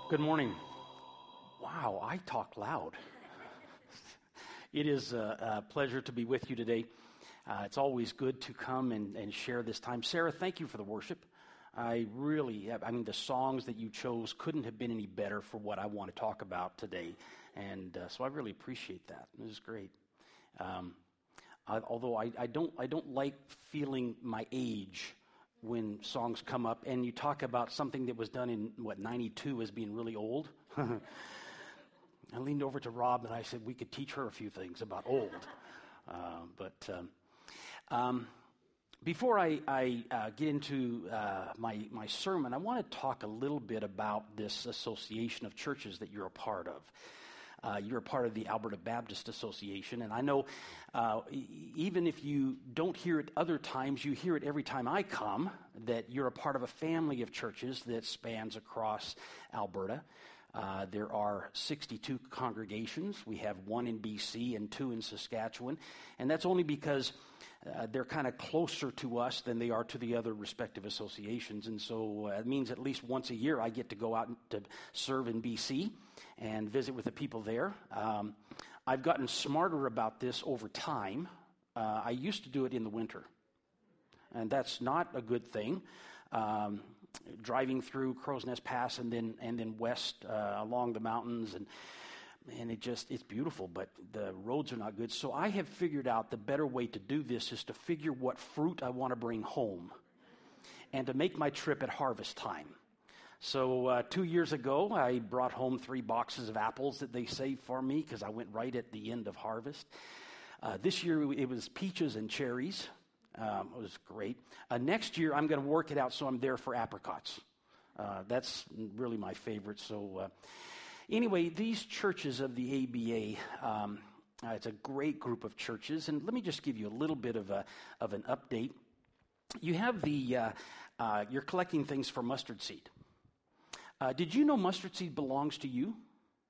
Good morning. Wow, I talk loud. It is a pleasure to be with you today. It's always good to come and share this time. Sarah, thank you for the worship. The songs that you chose couldn't have been any better for what I want to talk about today. And so I really appreciate that. It was great. Although I don't like feeling my age when songs come up and you talk about something that was done in, 92 as being really old. I leaned over to Rob and I said, we could teach her a few things about old. Before I get into my sermon, I want to talk a little bit about this association of churches that you're a part of. You're a part of the Alberta Baptist Association, and I know even if you don't hear it other times, you hear it every time I come, that you're a part of a family of churches that spans across Alberta. There are 62 congregations. We have one in BC and two in Saskatchewan, and that's only because they're kind of closer to us than they are to the other respective associations. And so it means at least once a year I get to go out to serve in BC and visit with the people there. I've gotten smarter about this over time. I used to do it in the winter, and that's not a good thing. Driving through Crow's Nest Pass and then west along the mountains and it's beautiful, but the roads are not good. So I have figured out the better way to do this is to figure what fruit I want to bring home and to make my trip at harvest time. So 2 years ago, I brought home 3 boxes of apples that they saved for me because I went right at the end of harvest. This year, it was peaches and cherries. It was great. Next year, I'm going to work it out so I'm there for apricots. That's really my favorite. So anyway, these churches of the ABA, it's a great group of churches. And let me just give you a little bit of an update. You have you're collecting things for mustard seed. Did you know mustard seed belongs to you?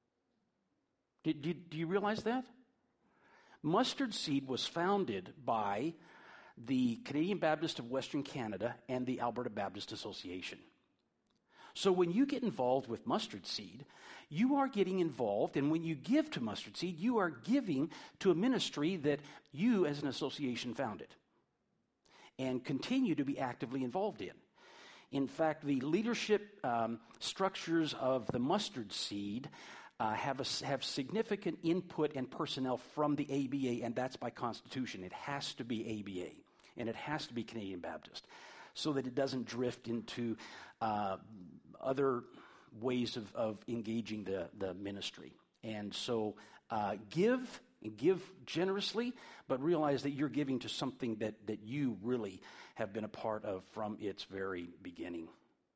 Do you realize that? Mustard seed was founded by the Canadian Baptist of Western Canada and the Alberta Baptist Association. So when you get involved with mustard seed, you are getting involved, and when you give to mustard seed, you are giving to a ministry that you as an association founded and continue to be actively involved in. In fact, the leadership structures of the mustard seed have significant input and personnel from the ABA, and that's by constitution. It has to be ABA, and it has to be Canadian Baptist, so that it doesn't drift into other ways of engaging the ministry. And so give generously, but realize that you're giving to something that you really have been a part of from its very beginning.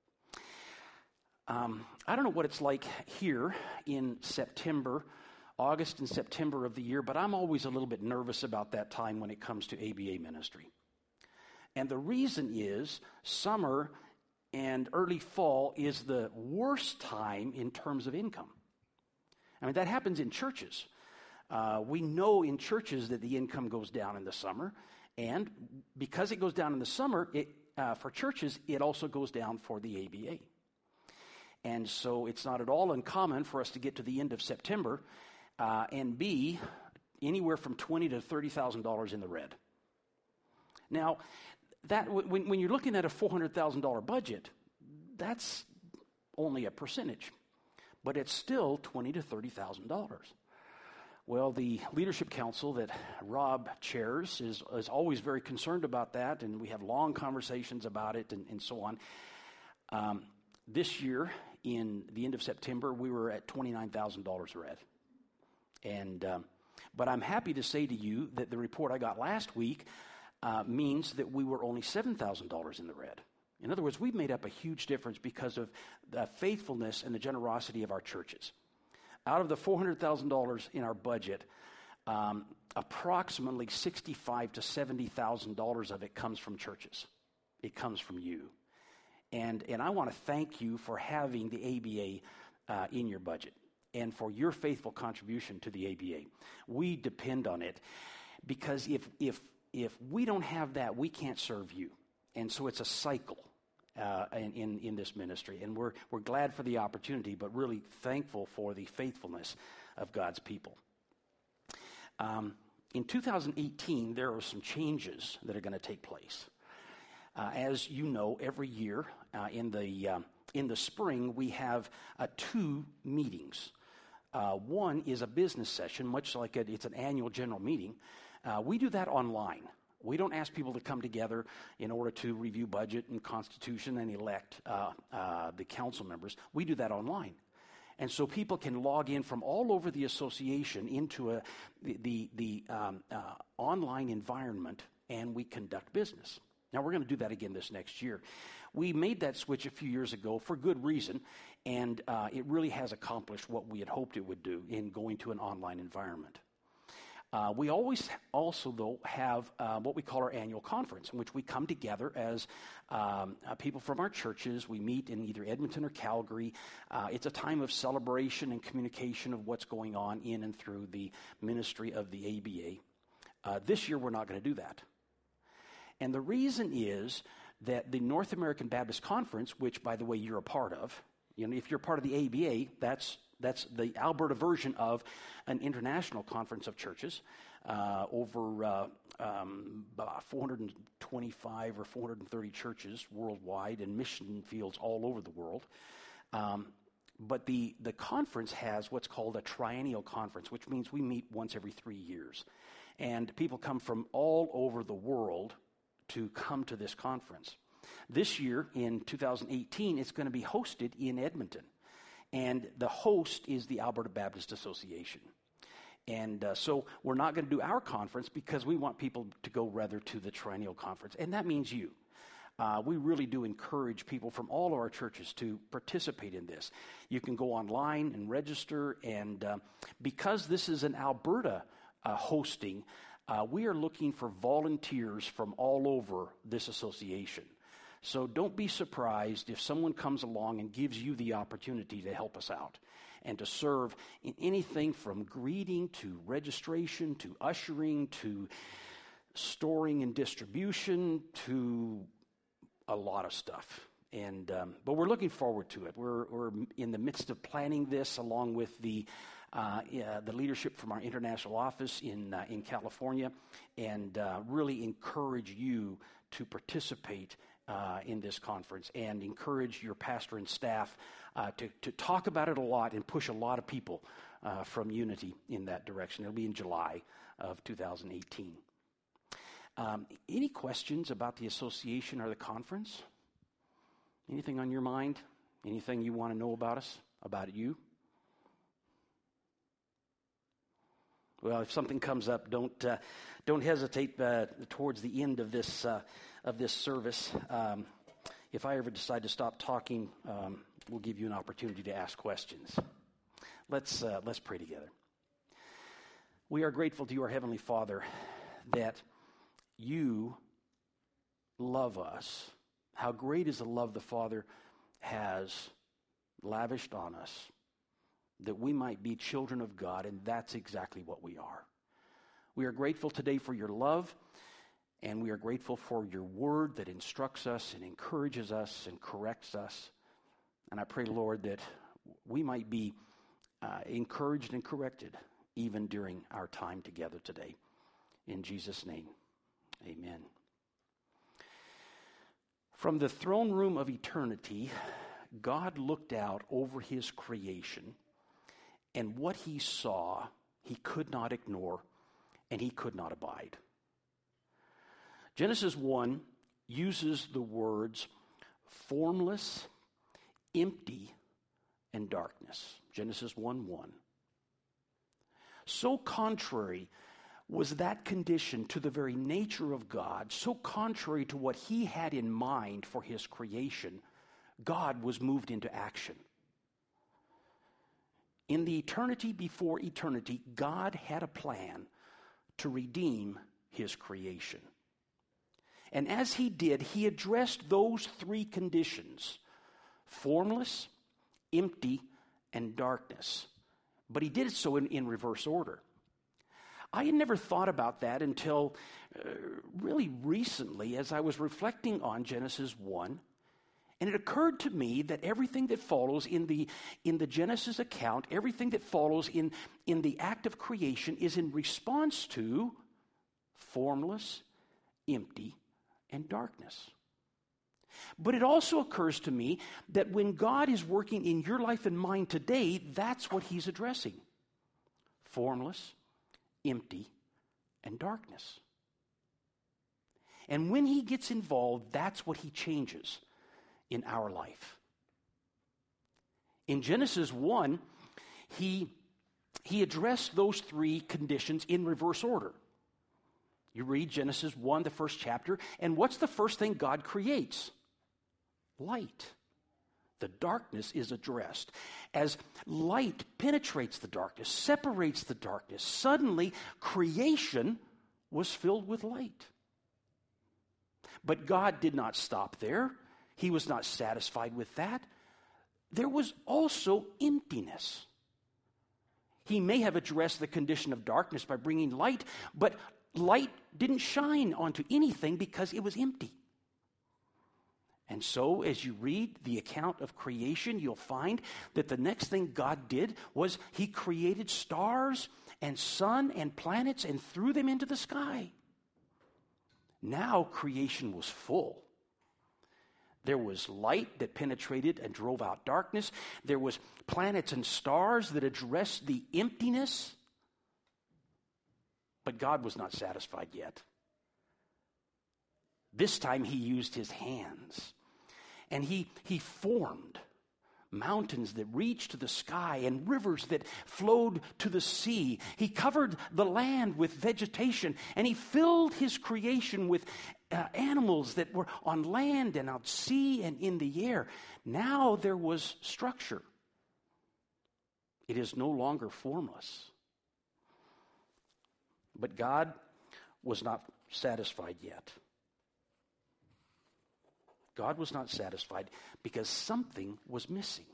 I don't know what it's like here in August and September of the year, but I'm always a little bit nervous about that time when it comes to ABA ministry. And the reason is summer and early fall is the worst time in terms of income. I mean, that happens in churches. We know in churches that the income goes down in the summer, and because it goes down in the summer, for churches, it also goes down for the ABA. And so it's not at all uncommon for us to get to the end of September and be anywhere from $20,000 to $30,000 in the red. Now, that when you're looking at a $400,000 budget, that's only a percentage, but it's still $20,000 to $30,000. Well, the leadership council that Rob chairs is always very concerned about that, and we have long conversations about it and so on. This year, in the end of September, we were at $29,000 red. But I'm happy to say to you that the report I got last week means that we were only $7,000 in the red. In other words, we've made up a huge difference because of the faithfulness and the generosity of our churches. Out of the $400,000 in our budget, approximately $65,000 to $70,000 of it comes from churches. It comes from you. And I want to thank you for having the ABA in your budget and for your faithful contribution to the ABA. We depend on it because if we don't have that, we can't serve you. And so it's a cycle. in this ministry. And we're glad for the opportunity, but really thankful for the faithfulness of God's people. In 2018, there are some changes that are going to take place. As you know, every year in the spring, we have 2 meetings. One is a business session, much like it's an annual general meeting. We do that online. We don't ask people to come together in order to review budget and constitution and elect the council members. We do that online. And so people can log in from all over the association into the online environment, and we conduct business. Now, we're going to do that again this next year. We made that switch a few years ago for good reason, and it really has accomplished what we had hoped it would do in going to an online environment. We always also, though, have what we call our annual conference, in which we come together as people from our churches. We meet in either Edmonton or Calgary. It's a time of celebration and communication of what's going on in and through the ministry of the ABA. This year, we're not going to do that. And the reason is that the North American Baptist Conference, which, by the way, you're a part of, if you're part of the ABA, that's the Alberta version of an international conference of churches, over 425 or 430 churches worldwide and mission fields all over the world. But the conference has what's called a triennial conference, which means we meet once every 3 years. And people come from all over the world to come to this conference. This year, in 2018, it's going to be hosted in Edmonton. And the host is the Alberta Baptist Association. And so we're not going to do our conference because we want people to go rather to the triennial conference. And that means you. We really do encourage people from all of our churches to participate in this. You can go online and register. And because this is an Alberta hosting, we are looking for volunteers from all over this association. So don't be surprised if someone comes along and gives you the opportunity to help us out and to serve in anything from greeting to registration to ushering to storing and distribution to a lot of stuff. And but we're looking forward to it. We're in the midst of planning this along with the leadership from our international office in California, and really encourage you to participate in this conference, and encourage your pastor and staff to talk about it a lot and push a lot of people from Unity in that direction. It'll be in July of 2018. Any questions about the association or the conference? Anything on your mind? Anything you want to know about us, about you? Well, if something comes up, don't hesitate towards the end of this service. If I ever decide to stop talking, we'll give you an opportunity to ask questions. Let's pray together. We are grateful to you, our Heavenly Father, that you love us. How great is the love the Father has lavished on us, that we might be children of God, and that's exactly what we are. We are grateful today for your love, and we are grateful for your word that instructs us and encourages us and corrects us. And I pray, Lord, that we might be encouraged and corrected even during our time together today. In Jesus' name, amen. From the throne room of eternity, God looked out over his creation, and what he saw, he could not ignore, and he could not abide. Genesis 1 uses the words formless, empty, and darkness. Genesis 1:1. So contrary was that condition to the very nature of God, so contrary to what he had in mind for his creation, God was moved into action. In the eternity before eternity, God had a plan to redeem his creation. And as he did, he addressed those 3 conditions: formless, empty, and darkness. But he did so in reverse order. I had never thought about that until really recently as I was reflecting on Genesis 1 And it occurred to me that everything that follows in the Genesis account, everything that follows in the act of creation is in response to formless, empty, and darkness. But it also occurs to me that when God is working in your life and mine today, that's what he's addressing. Formless, empty, and darkness. And when he gets involved, that's what he changes in our life. In Genesis 1, he addressed those three conditions in reverse order. You read Genesis 1, the first chapter, and what's the first thing God creates? Light. The darkness is addressed. As light penetrates the darkness, separates the darkness, suddenly creation was filled with light. But God did not stop there. He was not satisfied with that. There was also emptiness. He may have addressed the condition of darkness by bringing light, but light didn't shine onto anything because it was empty. And so, as you read the account of creation, you'll find that the next thing God did was he created stars and sun and planets and threw them into the sky. Now creation was full. There was light that penetrated and drove out darkness. There was planets and stars that addressed the emptiness. But God was not satisfied yet. This time he used his hands. And he formed mountains that reached to the sky and rivers that flowed to the sea. He covered the land with vegetation, and he filled his creation with animals that were on land and out sea and in the air. Now there was structure. It is no longer formless. But God was not satisfied yet. God was not satisfied because something was missing.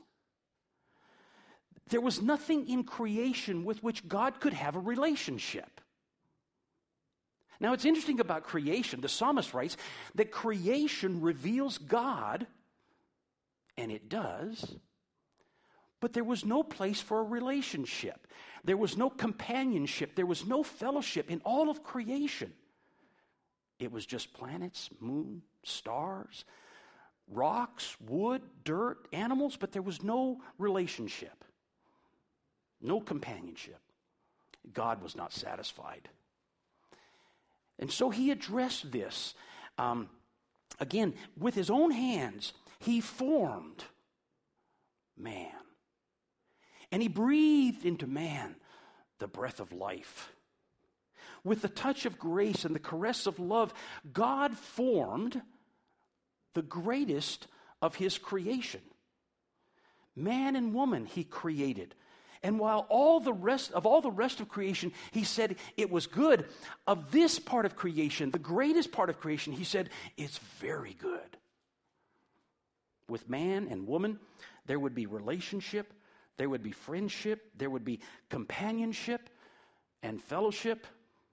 There was nothing in creation with which God could have a relationship. Now, it's interesting about creation. The psalmist writes that creation reveals God, and it does, but there was no place for a relationship. There was no companionship. There was no fellowship in all of creation. It was just planets, moon, stars, rocks, wood, dirt, animals, but there was no relationship, no companionship. God was not satisfied. And so he addressed this. Again, with his own hands, he formed man. And he breathed into man the breath of life. With the touch of grace and the caress of love, God formed the greatest of his creation. Man and woman he created. And while all the rest of creation, he said it was good, of this part of creation, the greatest part of creation, he said it's very good. With man and woman, there would be relationship, there would be friendship, there would be companionship and fellowship.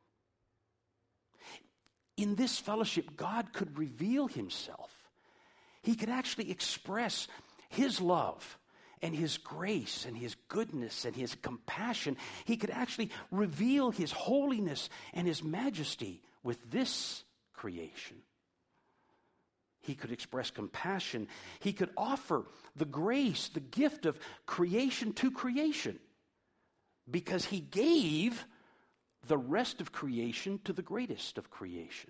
In this fellowship, God could reveal himself. He could actually express his love and his grace and his goodness and his compassion. He could actually reveal his holiness and his majesty with this creation. He could express compassion. He could offer the grace, the gift of creation to creation, because he gave the rest of creation to the greatest of creation.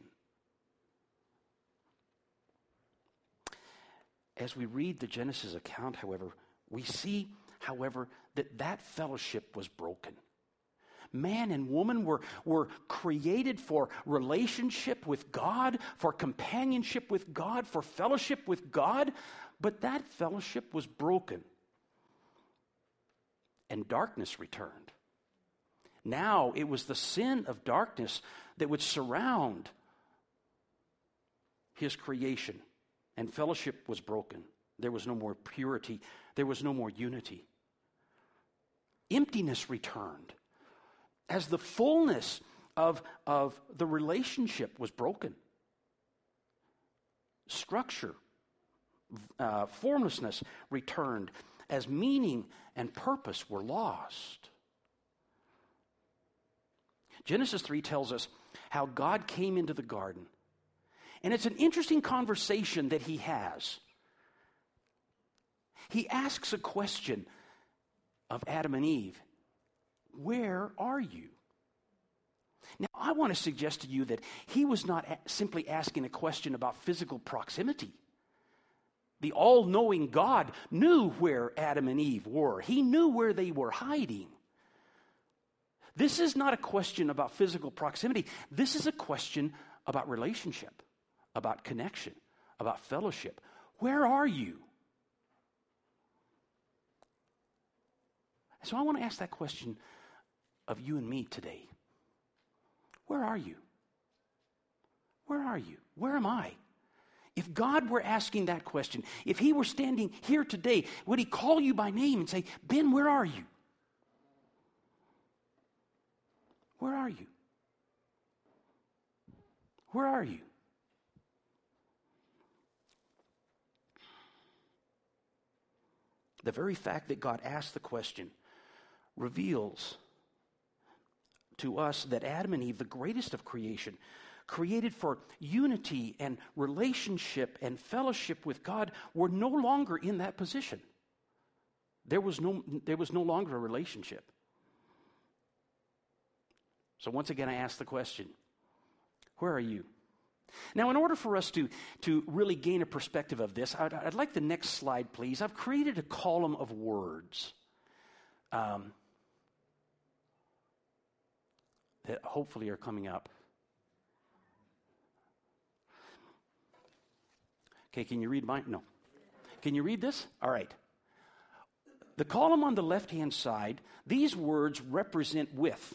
As we read the Genesis account, however, we see, that fellowship was broken. Man and woman were created for relationship with God, for companionship with God, for fellowship with God, but that fellowship was broken. And darkness returned. Now it was the sin of darkness that would surround his creation. And fellowship was broken. There was no more purity. There was no more unity. Emptiness returned as the fullness of the relationship was broken. Structure formlessness returned, as meaning and purpose were lost. Genesis 3 tells us how God came into the garden. And it's an interesting conversation that he has. He asks a question of Adam and Eve. Where are you? Now, I want to suggest to you that he was not simply asking a question about physical proximity. The all-knowing God knew where Adam and Eve were. He knew where they were hiding. This is not a question about physical proximity. This is a question about relationship, about connection, about fellowship. Where are you? So I want to ask that question of you and me today. Where are you? Where are you? Where am I? If God were asking that question, if he were standing here today, would he call you by name and say, Ben, where are you? Where are you? Where are you? The very fact that God asked the question reveals to us that Adam and Eve, the greatest of creation, created for unity and relationship and fellowship with God, were no longer in that position. There was no longer a relationship. So once again, I ask the question, where are you? Now, in order for us to really gain a perspective of this, I'd like the next slide, please. I've created a column of words that hopefully are coming up. Okay, can you read mine? No. Can you read this? All right. The column on the left-hand side, these words represent with.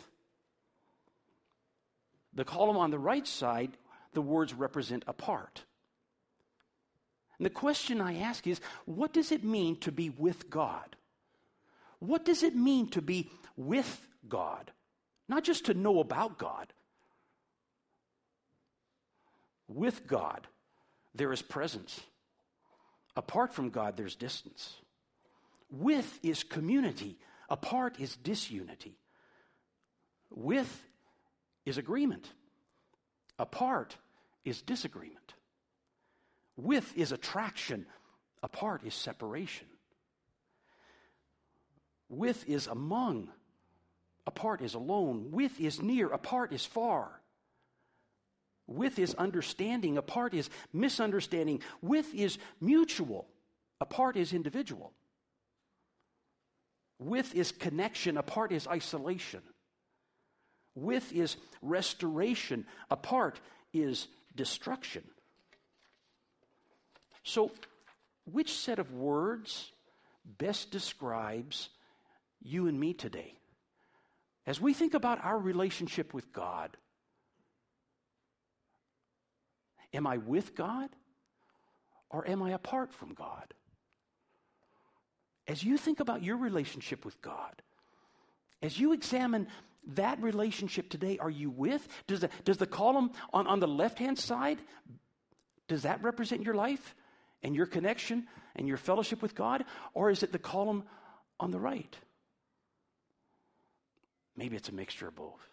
The column on the right side, the words represent apart. And the question I ask is, what does it mean to be with God? What does it mean to be with God? Not just to know about God. With God, there is presence. Apart from God, there's distance. With is community. Apart is disunity. With is agreement. Apart is disagreement. With is attraction. Apart is separation. With is among. Apart is alone. With is near. Apart is far. With is understanding. Apart is misunderstanding. With is mutual. Apart is individual. With is connection. Apart is isolation. With is restoration. Apart is destruction. So, which set of words best describes you and me today? As we think about our relationship with God, am I with God or am I apart from God? As you think about your relationship with God, as you examine that relationship today, are you with? Does the column on the left-hand side, does that represent your life and your connection and your fellowship with God? Or is it the column on the right? Maybe it's a mixture of both.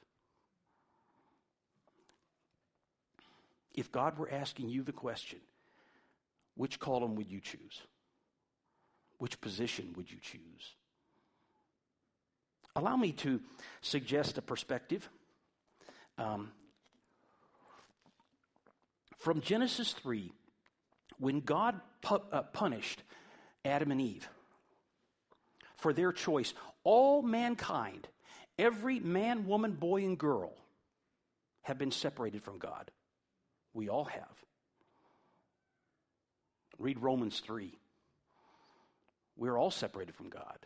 If God were asking you the question, which column would you choose? Which position would you choose? Allow me to suggest a perspective. From Genesis 3, when God punished Adam and Eve for their choice, all mankind, every man, woman, boy, and girl, have been separated from God. We all have. Read Romans 3. We're all separated from God.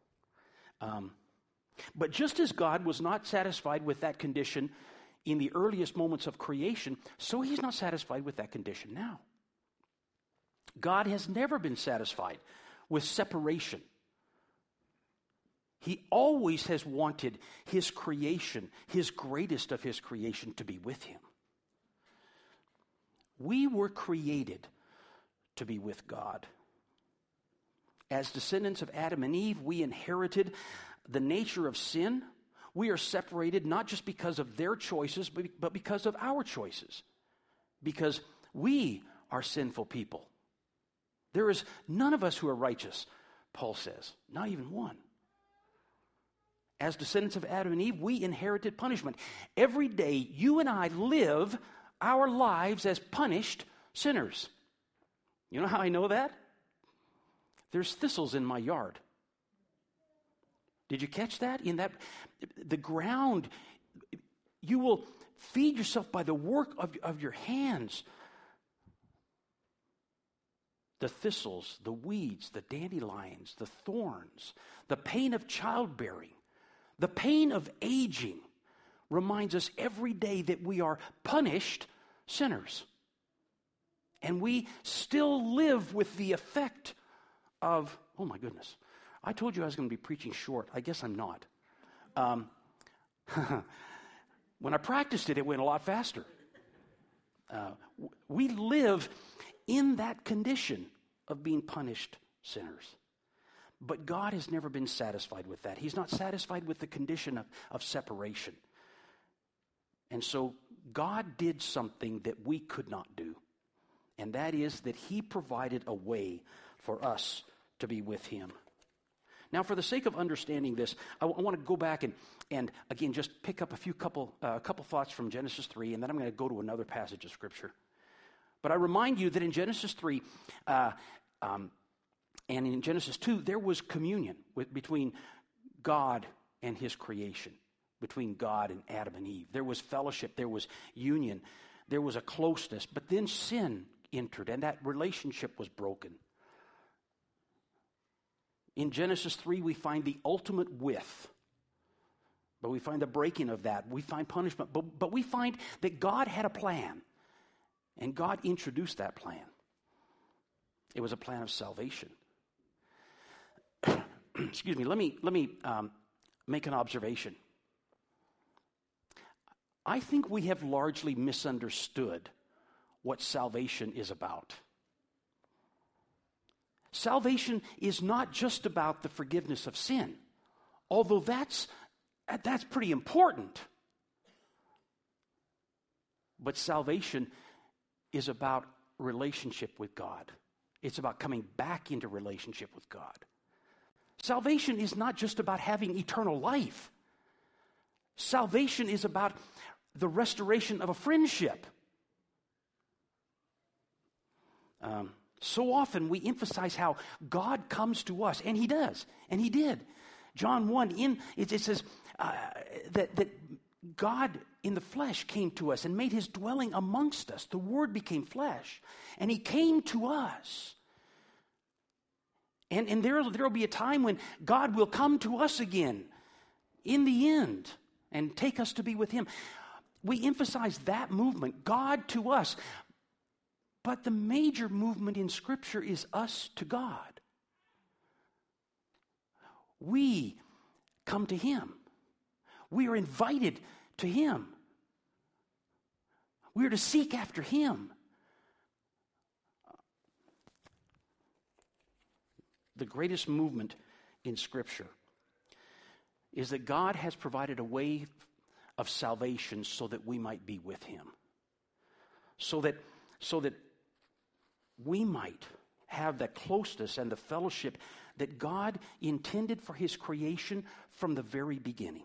But just as God was not satisfied with that condition in the earliest moments of creation, so he's not satisfied with that condition now. God has never been satisfied with separation. He always has wanted his creation, his greatest of his creation, to be with him. We were created to be with God. As descendants of Adam and Eve, we inherited the nature of sin. We are separated not just because of their choices, but because of our choices. Because we are sinful people. There is none of us who are righteous, Paul says. Not even one. As descendants of Adam and Eve, we inherited punishment. Every day, you and I live our lives as punished sinners. You know how I know that? There's thistles in my yard. Did you catch that? The ground, you will feed yourself by the work of your hands. The thistles, the weeds, the dandelions, the thorns, the pain of childbearing, the pain of aging reminds us every day that we are punished sinners. And we still live with the effect of, oh my goodness, I told you I was going to be preaching short. I guess I'm not. When I practiced it, it went a lot faster. We live in that condition of being punished sinners. But God has never been satisfied with that. He's not satisfied with the condition of separation. And so God did something that we could not do. And that is that He provided a way for us to be with Him. Now, for the sake of understanding this, I want to go back and again, just pick up a couple thoughts from Genesis 3, and then I'm going to go to another passage of Scripture. But I remind you that in Genesis 3 and in Genesis 2, there was communion between God and His creation, between God and Adam and Eve. There was fellowship, there was union, there was a closeness. But then sin entered, and that relationship was broken. In Genesis 3, we find the ultimate with. But we find the breaking of that. We find punishment. But we find that God had a plan. And God introduced that plan. It was a plan of salvation. Excuse me. Let me make an observation. I think we have largely misunderstood what salvation is about. Salvation is not just about the forgiveness of sin, although that's pretty important. But salvation is about relationship with God. It's about coming back into relationship with God. Salvation is not just about having eternal life. Salvation is about the restoration of a friendship. So often we emphasize how God comes to us, and He does, and He did. John 1, it says that God in the flesh came to us and made His dwelling amongst us. The Word became flesh, and He came to us. And there will be a time when God will come to us again in the end and take us to be with Him. We emphasize that movement, God to us. But the major movement in Scripture is us to God. We come to Him. We are invited to Him. We are to seek after Him. The greatest movement in Scripture is that God has provided a way of salvation so that we might be with Him. So that we might have the closeness and the fellowship that God intended for His creation from the very beginning.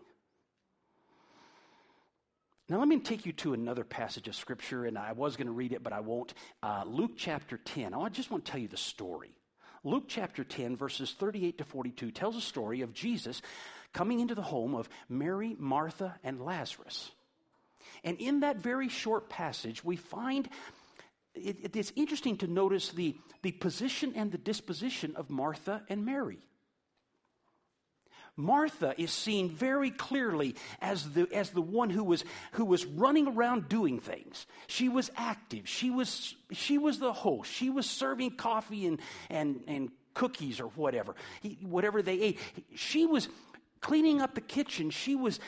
Now let me take you to another passage of Scripture, and I was going to read it, but I won't. Luke chapter 10. I just want to tell you the story. Luke chapter 10, verses 38 to 42, tells a story of Jesus coming into the home of Mary, Martha, and Lazarus. And in that very short passage, we find it's interesting to notice the position and the disposition of Martha and Mary. Martha is seen very clearly as the one who was running around doing things. She was active. She was the host. She was serving coffee and cookies or whatever they ate. She was cleaning up the kitchen. She was,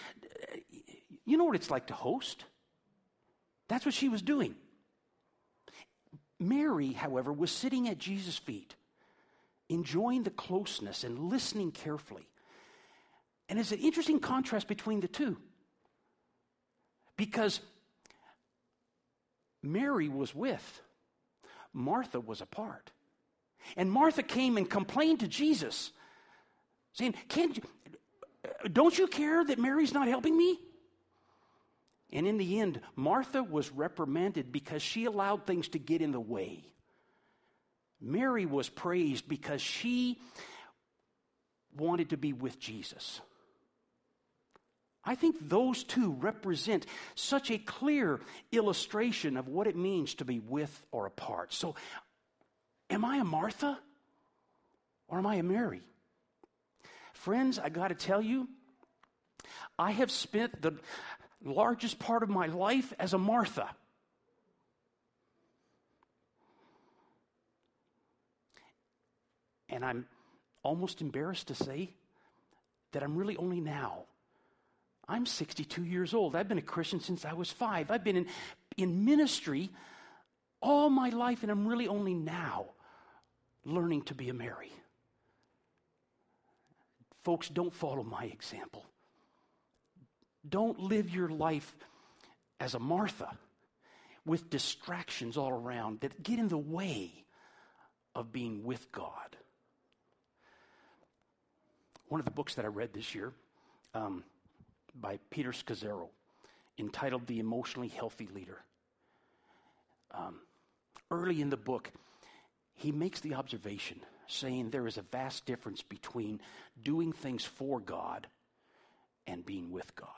you know what it's like to host? That's what she was doing. Mary, however, was sitting at Jesus' feet, enjoying the closeness and listening carefully. And it's an interesting contrast between the two. Because Mary was with, Martha was apart. And Martha came and complained to Jesus, saying, don't you care that Mary's not helping me? And in the end, Martha was reprimanded because she allowed things to get in the way. Mary was praised because she wanted to be with Jesus. I think those two represent such a clear illustration of what it means to be with or apart. So, am I a Martha or am I a Mary? Friends, I got to tell you, I have spent the largest part of my life as a Martha. And I'm almost embarrassed to say that I'm really only now. I'm 62 years old. I've been a Christian since I was 5. I've been in ministry all my life, and I'm really only now learning to be a Mary. Folks, don't follow my example. Don't live your life as a Martha with distractions all around that get in the way of being with God. One of the books that I read this year by Peter Scazzaro, entitled The Emotionally Healthy Leader. Early in the book, he makes the observation saying there is a vast difference between doing things for God and being with God.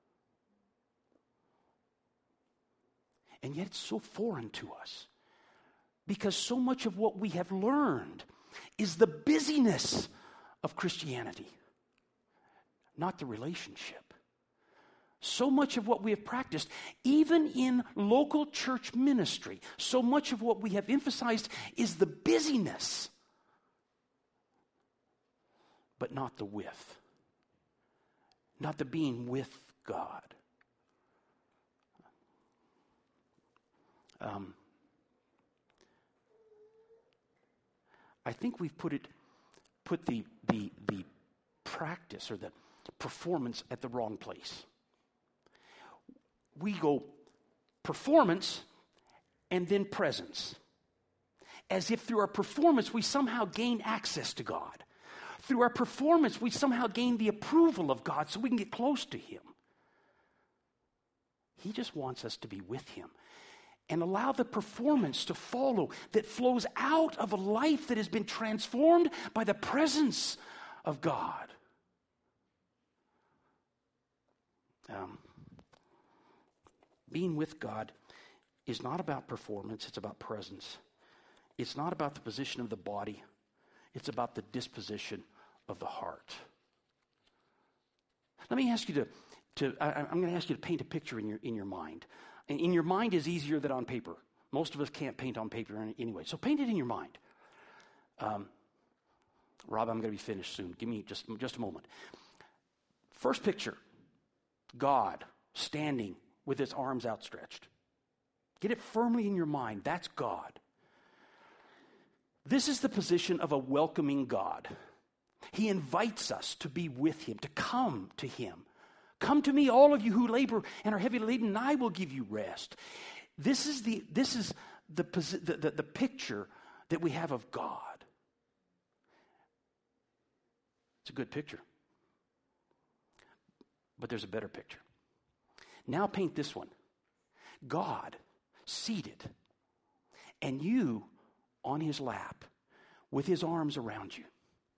And yet it's so foreign to us because so much of what we have learned is the busyness of Christianity, not the relationship. So much of what we have practiced, even in local church ministry, so much of what we have emphasized is the busyness, but not the with, not the being with God. I think we've put the practice or the performance at the wrong place. We go performance and then presence, as if through our performance we somehow gain access to God. Through our performance we somehow gain the approval of God so we can get close to Him. He just wants us to be with Him and allow the performance to follow that flows out of a life that has been transformed by the presence of God. Being with God is not about performance, it's about presence. It's not about the position of the body, it's about the disposition of the heart. Let me ask you I'm going to ask you to paint a picture in your mind. And in your mind is easier than on paper. Most of us can't paint on paper anyway. So paint it in your mind. Rob, I'm going to be finished soon. Give me just a moment. First picture, God standing with His arms outstretched. Get it firmly in your mind. That's God. This is the position of a welcoming God. He invites us to be with Him, to come to Him. Come to me, all of you who labor and are heavy laden, and I will give you rest. This is the picture that we have of God. It's a good picture. But there's a better picture. Now paint this one. God seated and you on His lap with His arms around you.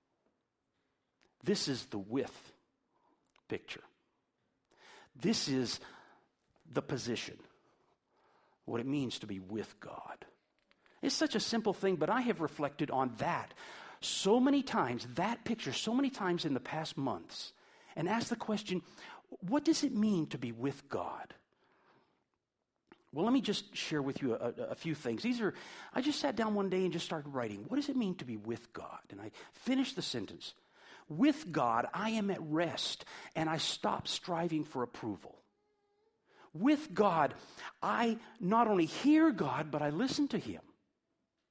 This is the with picture. This is the position, what it means to be with God. It's such a simple thing, but I have reflected on that so many times, that picture so many times in the past months, and asked the question, what does it mean to be with God? Well, let me just share with you a few things. I just sat down one day and just started writing. What does it mean to be with God? And I finished the sentence. With God, I am at rest, and I stop striving for approval. With God, I not only hear God, but I listen to Him.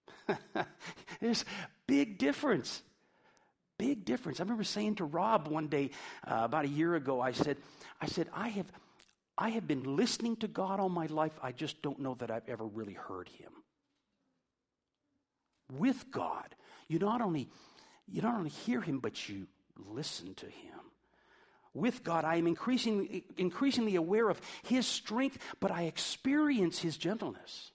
There's big difference. Big difference. I remember saying to Rob one day, about a year ago, I said, I have been listening to God all my life. I just don't know that I've ever really heard him. With God, you not only hear him, but you listen to him. With God, I am increasingly aware of his strength, but I experience his gentleness.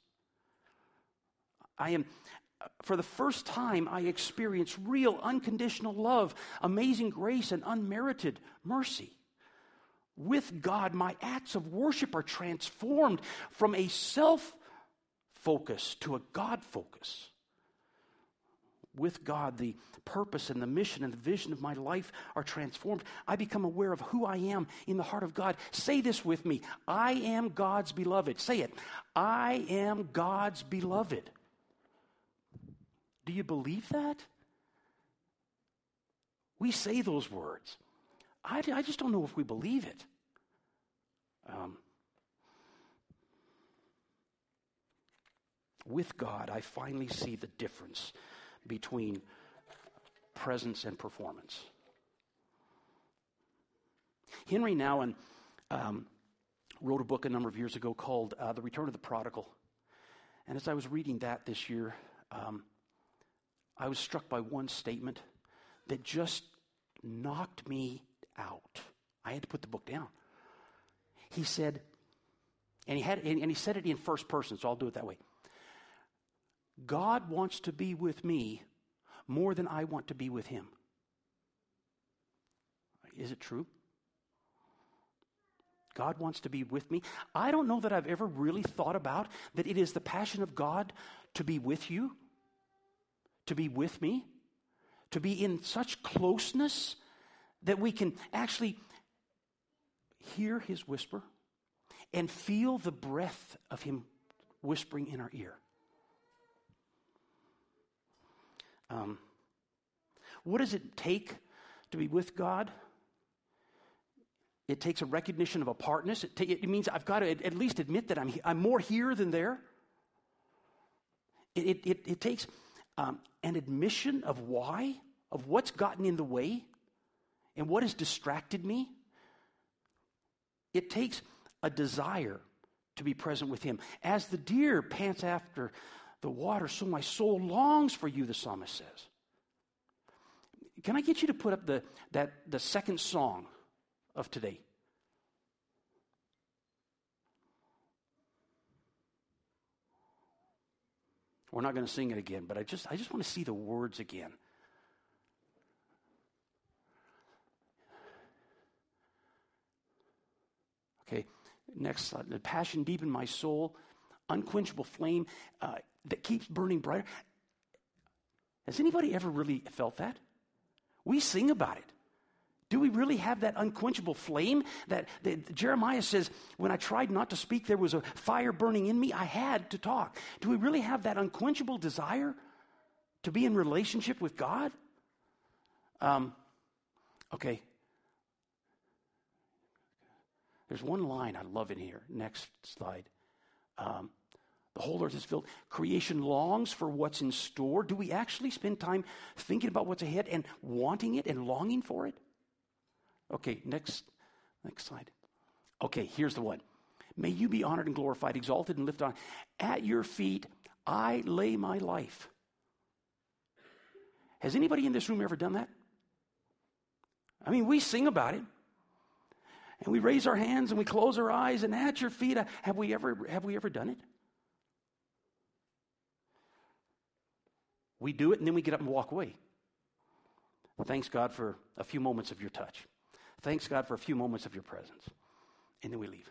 For the first time, I experience real unconditional love, amazing grace, and unmerited mercy. With God, my acts of worship are transformed from a self-focus to a God focus. With God, the purpose and the mission and the vision of my life are transformed. I become aware of who I am in the heart of God. Say this with me. I am God's beloved. Say it. I am God's beloved. Do you believe that? We say those words. I just don't know if we believe it. With God, I finally see the difference between presence and performance. Henry Nouwen wrote a book a number of years ago called The Return of the Prodigal. And as I was reading that this year, I was struck by one statement that just knocked me out. I had to put the book down. He said, and he said it in first person, so I'll do it that way. God wants to be with me more than I want to be with him. Is it true? God wants to be with me. I don't know that I've ever really thought about that it is the passion of God to be with you, to be with me, to be in such closeness that we can actually hear his whisper and feel the breath of him whispering in our ear. What does it take to be with God? It takes a recognition of apartness. It means I've got to at least admit that I'm more here than there. It takes an admission of why, of what's gotten in the way, and what has distracted me. It takes a desire to be present with him. As the deer pants after the water, so my soul longs for you, the psalmist says. Can I get you to put up the second song of today? We're not going to sing it again, but I just want to see the words again. Okay, next slide. The passion deep in my soul, unquenchable flame that keeps burning brighter. Has anybody ever really felt that? We sing about it. Do we really have that unquenchable flame that Jeremiah says, when I tried not to speak, there was a fire burning in me. I had to talk. Do we really have that unquenchable desire to be in relationship with God? Okay. There's one line I love in here. Next slide. The whole earth is filled. Creation longs for what's in store. Do we actually spend time thinking about what's ahead and wanting it and longing for it? Okay, next slide. Okay, here's the one. May you be honored and glorified, exalted and lifted on. At your feet, I lay my life. Has anybody in this room ever done that? I mean, we sing about it. And we raise our hands and we close our eyes, and at your feet, have we ever done it? We do it and then we get up and walk away. Thanks God for a few moments of your touch. Thanks God for a few moments of your presence. And then we leave.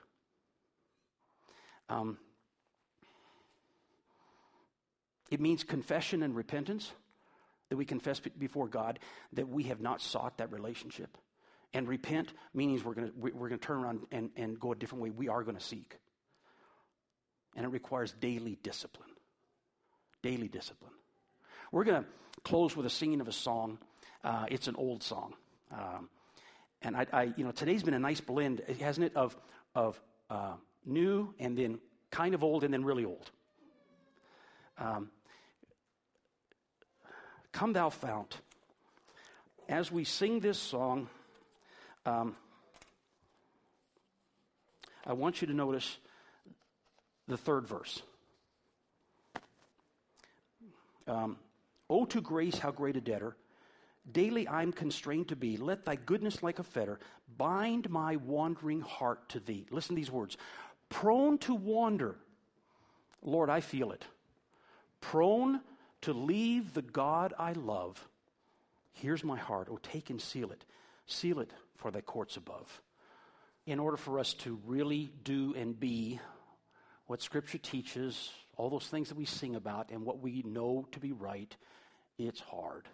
It means confession and repentance, that we confess before God that we have not sought that relationship. And repent means we're going to turn around and go a different way. We are going to seek. And it requires daily discipline. Daily discipline. We're going to close with a singing of a song. It's an old song. And today's been a nice blend, hasn't it, of new and then kind of old and then really old. Come thou fount. As we sing this song, I want you to notice the third verse. O to grace, how great a debtor, daily I'm constrained to be. Let thy goodness like a fetter bind my wandering heart to thee. Listen to these words. Prone to wander, Lord, I feel it. Prone to leave the God I love. Here's my heart. Oh, take and seal it. Seal it for thy courts above. In order for us to really do and be what Scripture teaches, all those things that we sing about and what we know to be right, it's hard.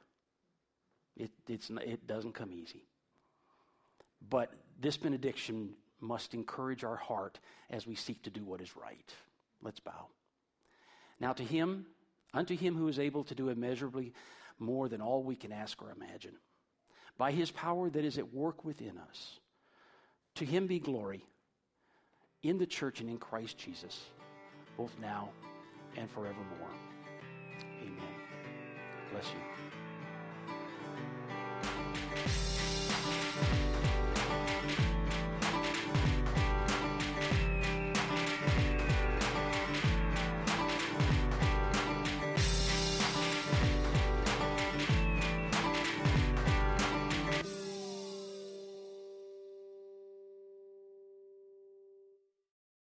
It doesn't come easy. But this benediction must encourage our heart as we seek to do what is right. Let's bow. Now unto him who is able to do immeasurably more than all we can ask or imagine, by his power that is at work within us, to him be glory in the church and in Christ Jesus, both now and forevermore. Amen. Bless you.